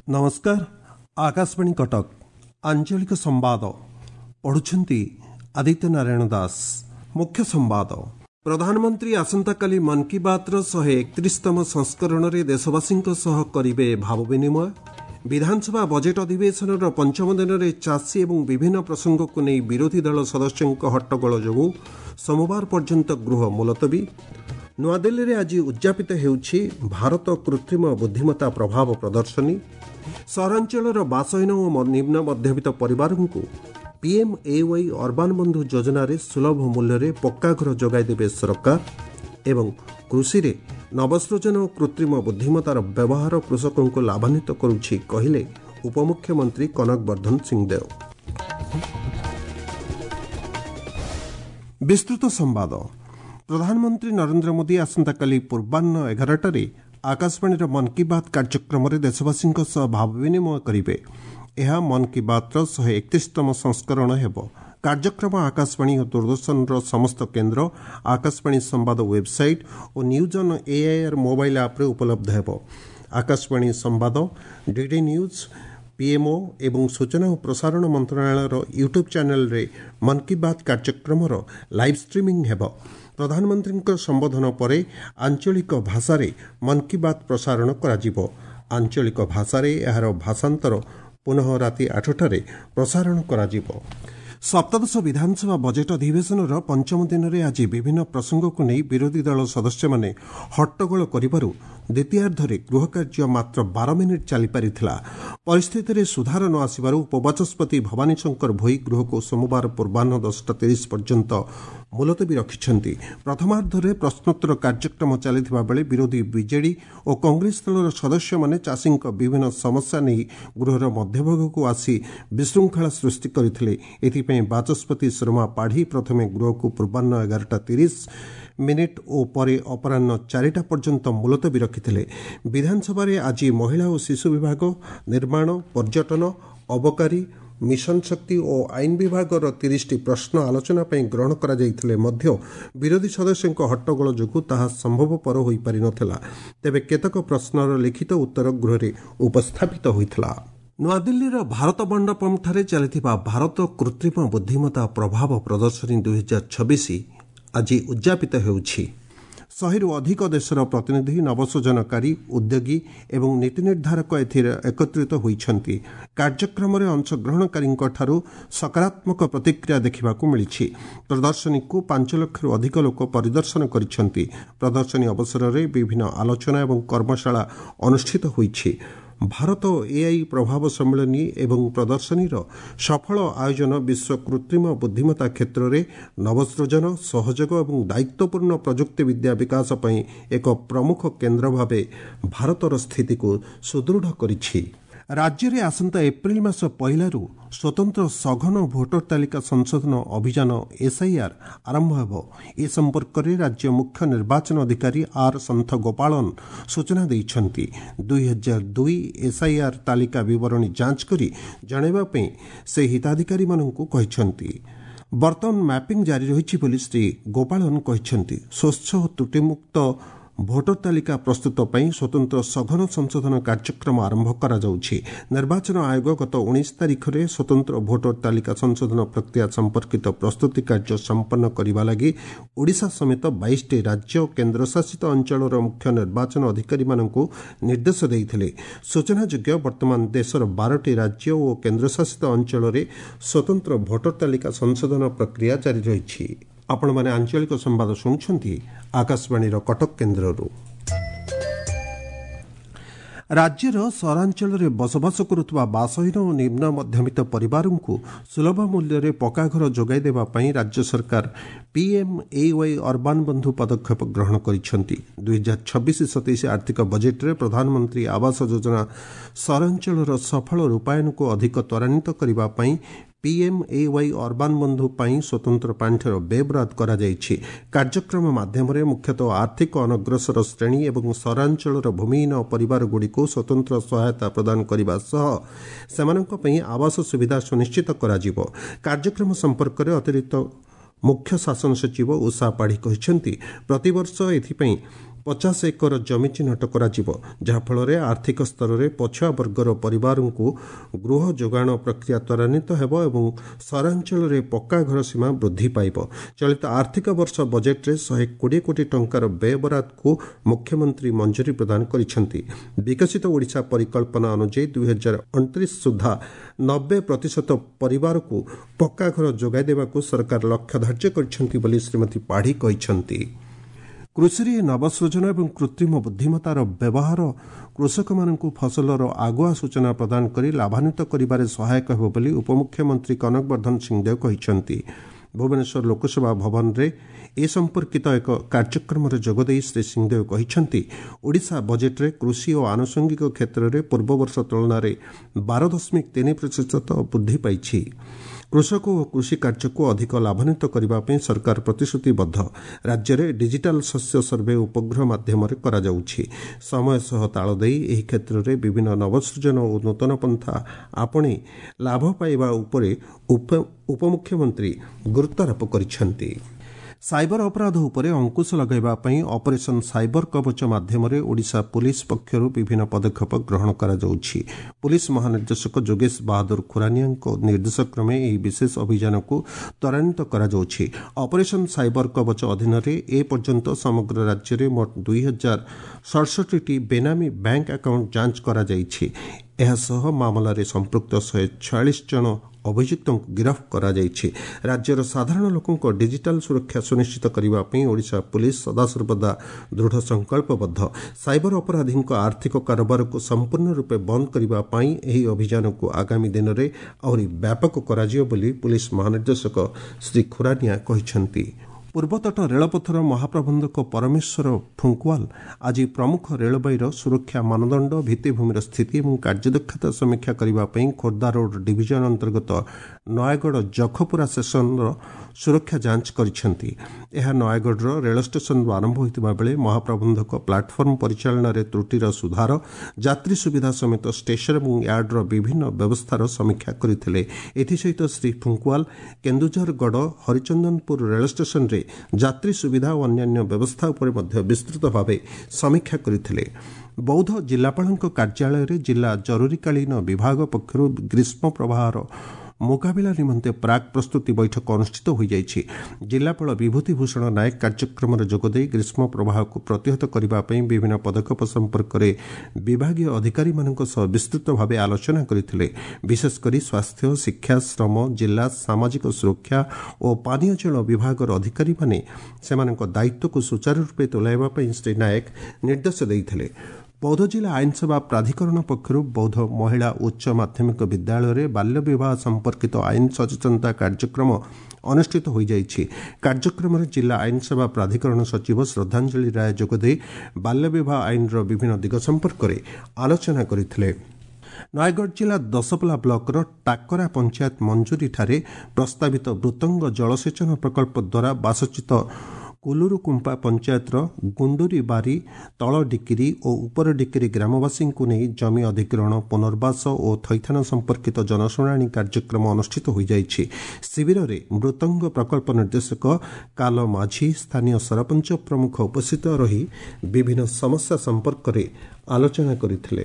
नमस्कार। आकाशवाणी कटक आंचलिक संवाद पढ़ुछंती आदित्य नारायण दास। मुख्य संवाद। प्रधानमंत्री आसंताकाली मन की बात 131तम संस्करण रे देशवासी करिबे भाव विनिमय। विधानसभा बजेट अधिवेशन पंचम दिन में चाषी और विभिन्न प्रसंग को नहीं विरोधी दल सदस्यों हट्टगोल जो सोमवार पर्यंत गृह मुलतवी। नुआदिल्ली में आज उद्यापित होउछि भारत कृत्रिम बुद्धिमत्ता प्रभाव प्रदर्शनी। सहरांचल बासहीन और निम्न मध्यवित्त परिवार को PMAY अर्बान बंधु योजना रे सुलभ मूल्य रे पक्का घर जोगाई देबे सरकार। एवं कृषि रे नवसृजन और कृत्रिम बुद्धिमत्तार व्यवहार कृषकों को लाभान्वित करुछि कहिले उपमुख्यमंत्री कनक वर्धन सिंहदेव। विस्तृत संवाद। प्रधानमंत्री नरेंद्र मोदी आसंताकाली पूर्वाह्न 11टारे आकाशवाणी मन की बात कार्यक्रम रे देशवासी भाव विनिमय करिवे। यह मन की बात 131तम संस्करण हेबो। कार्यक्रम आकाशवाणी और दूरदर्शन समस्त केन्द्र, आकाशवाणी संवाद वेबसाइट और news on AIR mobile app रे उपलब्ध हेबो। आकाशवाणी संवाद, डीडी न्यूज, PMO एवं सूचना और प्रसारण मंत्रालय यूट्यूब चैनल रे मन की बात कार्यक्रम लाइव स्ट्रीमिंग हेबो। प्रधानमंत्री संबोधन परे आंचलिक भाषा रे मन की बात प्रसारण कराजिबो। आंचलिक भाषा रे एहार भाषांतर पुनः राति 8टारे प्रसारण कराजिबो। सप्तदश विधानसभा बजेट अधिवेशन पंचम दिन में आज विभिन्न प्रसंग को नहीं विरोधी दल सदस्य माने हट्टगोल करिबारु द्वितीयार्धरे गृह कार्य मात्र 12 मिनिट चली पारिथिला। परिस्थिति रे सुधार न आसिबारु उपबाचस्पति भवानी शंकर भोई गृह को सोमवार पूर्वाह्न 10:30 पर्यंत मुलतवी रखिछंती। प्रथमार्धरे प्रश्नोत्तर कार्यक्रम चलिथिबा बेले विरोधी बीजेडी और कांग्रेस दलर सदस्य माने चाषीक विभिन्न समस्या नहीं गृहर मध्यभाग को आसी विशृंखला सृष्टि करथिले। एथिपई बाचस्पति शर्मा पाढ़ी प्रथमे गृह को पूर्वाह्न 11:30 और परे अपराह्न 4टा पर्यंत मुलतवी रखिथिले। विधानसभा रे आज महिला और शिशु विभाग, निर्माण, पर्यटन, अबकारी, मिशन शक्ति और आईन विभाग 30टी प्रश्न आलोचना पर ग्रहण करा जाइथिले मध्य विरोधी सदस्यों हट्टगोल जो ताहा संभवपर हो पारि नथिला। तेबे केतक प्रश्नर लिखित उत्तर गृह रे उपस्थापित होइथिला। नुआदिल्लीर भारत मंडपम ठारे चलिथिबा भारत कृत्रिम बुद्धिमत्ता प्रभाव प्रदर्शनी 2026 आज उद्यापित होउछि। 100 अधिक देशर प्रतिनिधि, नवसृजनकारी, उद्योगी एवं नीति निर्धारक एकत्रित होइछन्ति। कार्यक्रम रे अंशग्रहणकारीଙ୍କ ठारू सकारात्मक प्रतिक्रिया देखिबाकू मिलिछि। प्रदर्शनी को 5 लाख अधिक लोक परिदर्शन करिछन्ति। प्रदर्शनी अवसर रे विभिन्न आलोचना एवं कर्मशाला अनुष्ठित होइछि। भारत AI प्रभाव सम्मेलनी एवं प्रदर्शनीर सफल आयोजन विश्व कृत्रिम बुद्धिमत्ता क्षेत्र में नवसृजन, सहयोग और दायित्वपूर्ण प्रजुक्ति विद्या विकास पई एक प्रमुख केन्द्र भावे भारतर स्थिति को सुदृढ़ करिछि। राज्य में आसंता एप्रिल मास पहिलारू स्वतंत्र सघन भोटर तालिका संशोधन अभियान SIR आरंभ हेबो। ए संपर्क में राज्य मुख्य निर्वाचन अधिकारी R संथ गोपालन सूचना दैछन्ति। 2002 SIR तालिका विवरणी जांच करी जणाइबा पई से हिताधिकारी माननकु कहिछन्ति। वर्तमान मैपिंग जारी रहिछि बोली श्री गोपालन कहिछन्ति। स्वच्छ और त्रुटिमुक्त भोटर तालिका प्रस्तुत पई स्वतंत्र सघन संशोधन कार्यक्रम आरंभ करा जाउछि। निर्वाचन आयोग गत 19 तारिख रे स्वतंत्र भोटर तालिका संशोधन प्रक्रिया संपर्कित प्रस्तुति कार्य संपन्न करबा लागि ओडिशा समेत 22टी राज्य और केन्द्रशासित अंचलर मुख्य निर्वाचन अधिकारी माननकु निर्देश देइथिले। सूचनायोग्य वर्तमान देशर 12टी राज्य और केन्द्रशासित अंचल रे स्वतंत्र भोटर तालिका संशोधन प्रक्रिया जारी रहिछि। आपण माने आंचलिक संवाद शुणुछंती आकाशवाणी कटक केन्द्ररू। राज्यर सहरांचल में बसवास करुवा बासहीन और निम्न मध्यवित्त परिवार को सुलभ मूल्य रे पक्का घर जोगाई देबा पई राज्य सरकार PMAY अर्बान बंधु पदक्षेप ग्रहण करिसेंति। 2026-27 आर्थिक बजेट रे प्रधानमंत्री आवास योजना सहरांचल सफल रूपायन को अधिक त्वरान्वित करबा पई PMAY अर्बान बंधु पाई स्वतंत्र पांठर बेबराद करा जाइछि। कार्यक्रम माध्यम मुख्यतः आर्थिक अनग्रसर श्रेणी एवं सहरांचल भूमिहीन परिवार गुड़ी को स्वतंत्र सहायता प्रदान करने सह सेमानंक पई आवास सुविधा सुनिश्चित करा जिवो। कार्यक्रम संपर्क में अतिरिक्त मुख्य शासन सचिव उषा पाढ़ी कहते प्रतिवर्ष एथिपई 50 ଏକର ଜମି ଚିହ୍ନଟ କରାଯିବ, ଯାହାଫଳରେ ଆର୍ଥିକ ସ୍ତରରେ ପଛୁଆ ବର୍ଗର ପରିବାରଙ୍କୁ ଗୃହ ଯୋଗାଣ ପ୍ରକ୍ରିୟା ତ୍ୱରାନ୍ୱିତ ହେବ ଏବଂ ସହରାଞ୍ଚଳରେ ପକ୍କା ଘର ସୀମା ବୃଦ୍ଧି ପାଇବ। ଚଳିତ ଆର୍ଥିକ ବର୍ଷ ବଜେଟ୍ରେ 120 କୋଟି ଟଙ୍କାର ବ୍ୟୟବରାଦକୁ ମୁଖ୍ୟମନ୍ତ୍ରୀ ମଞ୍ଜୁରୀ ପ୍ରଦାନ କରିଛନ୍ତି। ବିକଶିତ ଓଡ଼ିଶା ପରିକଳ୍ପନା ଅନୁଯାୟୀ 2029 ସୁଦ୍ଧା 90% ପରିବାରକୁ ପକ୍କା ଘର ଯୋଗାଇ ଦେବାକୁ ସରକାର ଲକ୍ଷ୍ୟ ଧାର୍ଯ୍ୟ କରିଛନ୍ତି ବୋଲି ଶ୍ରୀମତୀ ପାଢ଼ୀ କହିଛନ୍ତି। କୃଷିରେ ନବସୃଜନ ଏବଂ କୃତ୍ରିମ ବୁଦ୍ଧିମତ୍ତାର ବ୍ୟବହାର କୃଷକମାନଙ୍କୁ ଫସଲର ଆଗୁଆ ସୂଚନା ପ୍ରଦାନ କରି ଲାଭାନ୍ୱିତ କରିବାରେ ସହାୟକ ହେବ ବୋଲି ଉପମୁଖ୍ୟମନ୍ତ୍ରୀ କନକ ବର୍ଦ୍ଧନ ସିଂହଦେଓ କହିଛନ୍ତି। ଭୁବନେଶ୍ୱର ଲୋକସଭା ଭବନରେ ଏ ସମ୍ପର୍କିତ ଏକ କାର୍ଯ୍ୟକ୍ରମରେ ଯୋଗଦେଇ ଶ୍ରୀ ସିଂହଦେଓ କହିଛନ୍ତି, ଓଡ଼ିଶା ବଜେଟ୍ରେ କୃଷି ଓ ଆନୁଷଙ୍ଗିକ କ୍ଷେତ୍ରରେ ପୂର୍ବବର୍ଷ ତୁଳନାରେ 12.3% ବୃଦ୍ଧି ପାଇଛି। କୃଷକ ଓ କୃଷି କାର୍ଯ୍ୟକୁ ଅଧିକ ଲାଭାନ୍ୱିତ କରିବା ପାଇଁ ସରକାର ପ୍ରତିଶ୍ରୁତିବଦ୍ଧ। ରାଜ୍ୟରେ ଡିଜିଟାଲ୍ ଶସ୍ୟ ସର୍ଭେ ଉପଗ୍ରହ ମାଧ୍ୟମରେ କରାଯାଉଛି। ସମୟ ସହ ତାଳ ଦେଇ ଏହି କ୍ଷେତ୍ରରେ ବିଭିନ୍ନ ନବସୃଜନ ଓ ନୂତନ ପନ୍ଥା ଆପଣେଇ ଲାଭ ପାଇବା ଉପରେ ଉପମୁଖ୍ୟମନ୍ତ୍ରୀ ଗୁରୁତ୍ୱାରୋପ କରିଛନ୍ତି। ସାଇବର ଅପରାଧ ଉପରେ ଅଙ୍କୁଶ ଲଗାଇବା ପାଇଁ ଅପରେସନ୍ ସାଇବର କବଚ ମାଧ୍ୟମରେ ଓଡ଼ିଶା ପୁଲିସ୍ ପକ୍ଷରୁ ବିଭିନ୍ନ ପଦକ୍ଷେପ ଗ୍ରହଣ କରାଯାଉଛି। ପୁଲିସ୍ ମହାନିର୍ଦ୍ଦେଶକ ଯୋଗେଶ ବାହାଦୁର ଖୁରାନିଆଙ୍କ ନିର୍ଦ୍ଦେଶକ୍ରମେ ଏହି ବିଶେଷ ଅଭିଯାନକୁ ତ୍ୱରାନ୍ୱିତ କରାଯାଉଛି। ଅପରେସନ୍ ସାଇବର କବଚ ଅଧୀନରେ ଏ ପର୍ଯ୍ୟନ୍ତ ସମଗ୍ର ରାଜ୍ୟରେ ମୋଟ 2067ଟି ବେନାମୀ ବ୍ୟାଙ୍କ ଆକାଉଣ୍ଟ ଯାଞ୍ଚ କରାଯାଇଛି। ଏହାସହ ମାମଲାରେ ସମ୍ପୃକ୍ତ 146 ଜଣ ଅଭିଯୁକ୍ତଙ୍କୁ ଗିରଫ କରାଯାଇଛି। ରାଜ୍ୟର ସାଧାରଣ ଲୋକଙ୍କ ଡିଜିଟାଲ୍ ସୁରକ୍ଷା ସୁନିଶ୍ଚିତ କରିବା ପାଇଁ ଓଡ଼ିଶା ପୁଲିସ୍ ସଦାସର୍ବଦା ଦୃଢ଼ ସଂକଳ୍ପବଦ୍ଧ। ସାଇବର ଅପରାଧୀଙ୍କ ଆର୍ଥିକ କାରବାରକୁ ସମ୍ପୂର୍ଣ୍ଣ ରୂପେ ବନ୍ଦ କରିବା ପାଇଁ ଏହି ଅଭିଯାନକୁ ଆଗାମୀ ଦିନରେ ଆହୁରି ବ୍ୟାପକ କରାଯିବ ବୋଲି ପୁଲିସ୍ ମହାନିର୍ଦ୍ଦେଶକ ଶ୍ରୀ ଖୁରାନିଆ କହିଛନ୍ତି। ପୂର୍ବତଟ ରେଳପଥର ମହାପ୍ରବନ୍ଧକ ପରମେଶ୍ୱର ଫୁଙ୍କୱାଲ ଆଜି ପ୍ରମୁଖ ରେଳବାଇର ସୁରକ୍ଷା ମାନଦଣ୍ଡ, ଭିତ୍ତିଭୂମିର ସ୍ଥିତି ଏବଂ କାର୍ଯ୍ୟଦକ୍ଷତା ସମୀକ୍ଷା କରିବା ପାଇଁ ଖୋର୍ଦ୍ଧା ରୋଡ୍ ଡିଭିଜନ ଅନ୍ତର୍ଗତ ନୟାଗଡ଼ ଜଖପୁରା ଷ୍ଟେସନର ସୁରକ୍ଷା ଯାଞ୍ଚ କରିଛନ୍ତି। ଏହା ନୟାଗଡ଼ର ରେଳ ଷ୍ଟେସନରୁ ଆରମ୍ଭ ହୋଇଥିବା ବେଳେ ମହାପ୍ରବନ୍ଧକ ପ୍ଲାଟଫର୍ମ ପରିଚାଳନାରେ ତ୍ରୁଟିର ସୁଧାର, ଯାତ୍ରୀ ସୁବିଧା ସମେତ ଷ୍ଟେସନ ଏବଂ ୟାର୍ଡର ବିଭିନ୍ନ ବ୍ୟବସ୍ଥାର ସମୀକ୍ଷା କରିଥିଲେ। ଏଥିସହିତ ଶ୍ରୀ ଫୁଙ୍କୱାଲ କେନ୍ଦୁଝରଗଡ଼ ହରିଚନ୍ଦନପୁର ରେଳ ଷ୍ଟେସନରେ ଯାତ୍ରୀ ସୁବିଧା ଓ ଅନ୍ୟାନ୍ୟ ବ୍ୟବସ୍ଥା ଉପରେ ମଧ୍ୟ ବିସ୍ତୃତ ଭାବେ ସମୀକ୍ଷା କରିଥିଲେ। ବୌଦ୍ଧ ଜିଲ୍ଲାପାଳଙ୍କ କାର୍ଯ୍ୟାଳୟରେ ଜିଲ୍ଲା ଜରୁରୀକାଳୀନ ବିଭାଗ ପକ୍ଷରୁ ଗ୍ରୀଷ୍ମ ପ୍ରବାହର ମୁକାବିଲା ନିମନ୍ତେ ପ୍ରାକ୍ ପ୍ରସ୍ତୁତି ବୈଠକ ଅନୁଷ୍ଠିତ ହୋଇଯାଇଛି। ଜିଲ୍ଲାପାଳ ବିଭୂତି ଭୂଷଣ ନାୟକ କାର୍ଯ୍ୟକ୍ରମରେ ଯୋଗଦେଇ ଗ୍ରୀଷ୍ମ ପ୍ରବାହକୁ ପ୍ରତିହତ କରିବା ପାଇଁ ବିଭିନ୍ନ ପଦକ୍ଷେପ ସମ୍ପର୍କରେ ବିଭାଗୀୟ ଅଧିକାରୀମାନଙ୍କ ସହ ବିସ୍ତୃତ ଭାବେ ଆଲୋଚନା କରିଥିଲେ। ବିଶେଷକରି ସ୍ୱାସ୍ଥ୍ୟ, ଶିକ୍ଷା, ଶ୍ରମ, ଜିଲ୍ଲା ସାମାଜିକ ସୁରକ୍ଷା ଓ ପାନୀୟ ଜଳ ବିଭାଗର ଅଧିକାରୀମାନେ ସେମାନଙ୍କ ଦାୟିତ୍ୱକୁ ସୁଚାରୁରୂପେ ତୁଲାଇବା ପାଇଁ ଶ୍ରୀ ନାୟକ ନିର୍ଦ୍ଦେଶ ଦେଇଥିଲେ। ବୌଦ୍ଧ ଜିଲ୍ଲା ଆଇନସେବା ପ୍ରାଧିକରଣ ପକ୍ଷରୁ ବୌଦ୍ଧ ମହିଳା ଉଚ୍ଚ ମାଧ୍ୟମିକ ବିଦ୍ୟାଳୟରେ ବାଲ୍ୟବିବାହ ସମ୍ପର୍କିତ ଆଇନ ସଚେତନତା କାର୍ଯ୍ୟକ୍ରମ ଅନୁଷ୍ଠିତ ହୋଇଯାଇଛି। କାର୍ଯ୍ୟକ୍ରମରେ ଜିଲ୍ଲା ଆଇନସେବା ପ୍ରାଧିକରଣ ସଚିବ ଶ୍ରଦ୍ଧାଞ୍ଜଳି ରାୟ ଯୋଗଦେଇ ବାଲ୍ୟବିବାହ ଆଇନର ବିଭିନ୍ନ ଦିଗ ସମ୍ପର୍କରେ ଆଲୋଚନା କରିଥିଲେ। ନୟାଗଡ଼ ଜିଲ୍ଲା ଦଶପଲ୍ଲା ବ୍ଲକର ଟାକରା ପଞ୍ଚାୟତ ମଞ୍ଜୁରୀଠାରେ ପ୍ରସ୍ତାବିତ ବୃତଙ୍ଗ ଜଳସେଚନ ପ୍ରକଳ୍ପ ଦ୍ୱାରା ବାସଚ୍ୟୁତ କୁଲୁରୁକୁମ୍ପା ପଞ୍ଚାୟତର ଗୁଣ୍ଡୁରି ବାରି, ତଳ ଡିକିରି ଓ ଉପର ଡିକିରି ଗ୍ରାମବାସୀଙ୍କୁ ନେଇ ଜମି ଅଧିଗ୍ରହଣ, ପୁନର୍ବାସ ଓ ଥଇଥାନ ସମ୍ପର୍କିତ ଜନଶୁଣାଣି କାର୍ଯ୍ୟକ୍ରମ ଅନୁଷ୍ଠିତ ହୋଇଯାଇଛି। ଶିବିରରେ ମୃତଙ୍ଗ ପ୍ରକଳ୍ପ ନିର୍ଦ୍ଦେଶକ କାଲ ମାଝୀ, ସ୍ଥାନୀୟ ସରପଞ୍ଚ ପ୍ରମୁଖ ଉପସ୍ଥିତ ରହି ବିଭିନ୍ନ ସମସ୍ୟା ସମ୍ପର୍କରେ ଆଲୋଚନା କରିଥିଲେ।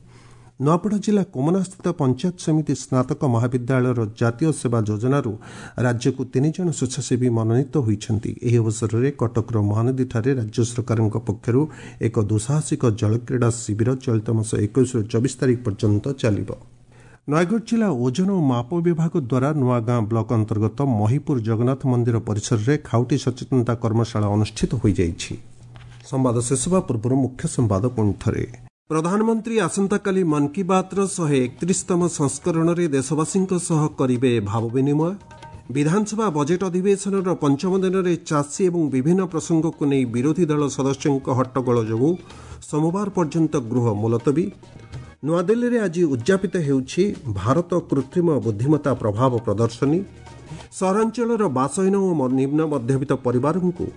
ନୂଆପଡ଼ା ଜିଲ୍ଲା କୋମନାସ୍ଥିତ ପଞ୍ଚାୟତ ସମିତି ସ୍ନାତକ ମହାବିଦ୍ୟାଳୟର ଜାତୀୟ ସେବା ଯୋଜନାରୁ ରାଜ୍ୟକୁ 3 ଜଣ ସ୍ୱେଚ୍ଛାସେବୀ ମନୋନୀତ ହୋଇଛନ୍ତି। ଏହି ଅବସରରେ କଟକର ମହାନଦୀଠାରେ ରାଜ୍ୟ ସରକାରଙ୍କ ପକ୍ଷରୁ ଏକ ଦୁଃସାହସିକ ଜଳକ୍ରୀଡ଼ା ଶିବିର ଚଳିତ ମାସ 21ରୁ 24 ତାରିଖ ପର୍ଯ୍ୟନ୍ତ ଚାଲିବ। ନୟାଗଡ଼ ଜିଲ୍ଲା ଓଜନ ଓ ମାପ ବିଭାଗ ଦ୍ୱାରା ନୂଆଗାଁ ବ୍ଲକ ଅନ୍ତର୍ଗତ ମହିପୁର ଜଗନ୍ନାଥ ମନ୍ଦିର ପରିସରରେ ଖାଉଟି ସଚେତନତା କର୍ମଶାଳା ଅନୁଷ୍ଠିତ ହୋଇଯାଇଛି। ସମ୍ବାଦ ଶେଷ ହେବା ପୂର୍ବରୁ ମୁଖ୍ୟ ସମ୍ବାଦ ପୁଣିଥରେ। ପ୍ରଧାନମନ୍ତ୍ରୀ ଆସନ୍ତାକାଲି ମନ୍ କି ବାତ୍ର 131ତମ ସଂସ୍କରଣରେ ଦେଶବାସୀଙ୍କ ସହ କରିବେ ଭାବ ବିନିମୟ। ବିଧାନସଭା ବଜେଟ୍ ଅଧିବେଶନର ପଞ୍ଚମ ଦିନରେ ଚାଷୀ ଏବଂ ବିଭିନ୍ନ ପ୍ରସଙ୍ଗକୁ ନେଇ ବିରୋଧୀ ଦଳ ସଦସ୍ୟଙ୍କ ହଟ୍ଟଗୋଳ ଯୋଗୁଁ ସୋମବାର ପର୍ଯ୍ୟନ୍ତ ଗୃହ ମୁଲତବୀ। ନୂଆଦିଲ୍ଲୀରେ ଆଜି ଉଦ୍ଯାପିତ ହେଉଛି ଭାରତ କୃତ୍ରିମ ବୁଦ୍ଧିମତ୍ତା ପ୍ରଭାବ ପ୍ରଦର୍ଶନୀ। ସହରାଞ୍ଚଳର ବାସହୀନ ଓ ନିମ୍ନ ମଧ୍ୟବିତ୍ତ ପରିବାରଙ୍କୁ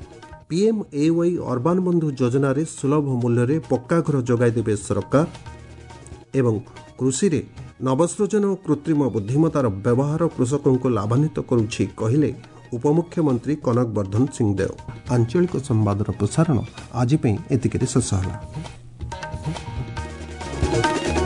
PMAY ଅର୍ବାନ ବନ୍ଧୁ ଯୋଜନାରେ ସୁଲଭ ମୂଲ୍ୟରେ ପକ୍କା ଘର ଯୋଗାଇ ଦେବେ ସରକାର। ଏବଂ କୃଷିରେ ନବସୃଜନ ଓ କୃତ୍ରିମ ବୁଦ୍ଧିମତ୍ତାର ବ୍ୟବହାର କୃଷକଙ୍କୁ ଲାଭାନ୍ୱିତ କରୁଛି କହିଲେ उपमुख्यमंत्री कनक वर्धन सिंहदेव। आंचलिक संवादर प्रसारण आज एतिकिरे शेष होला।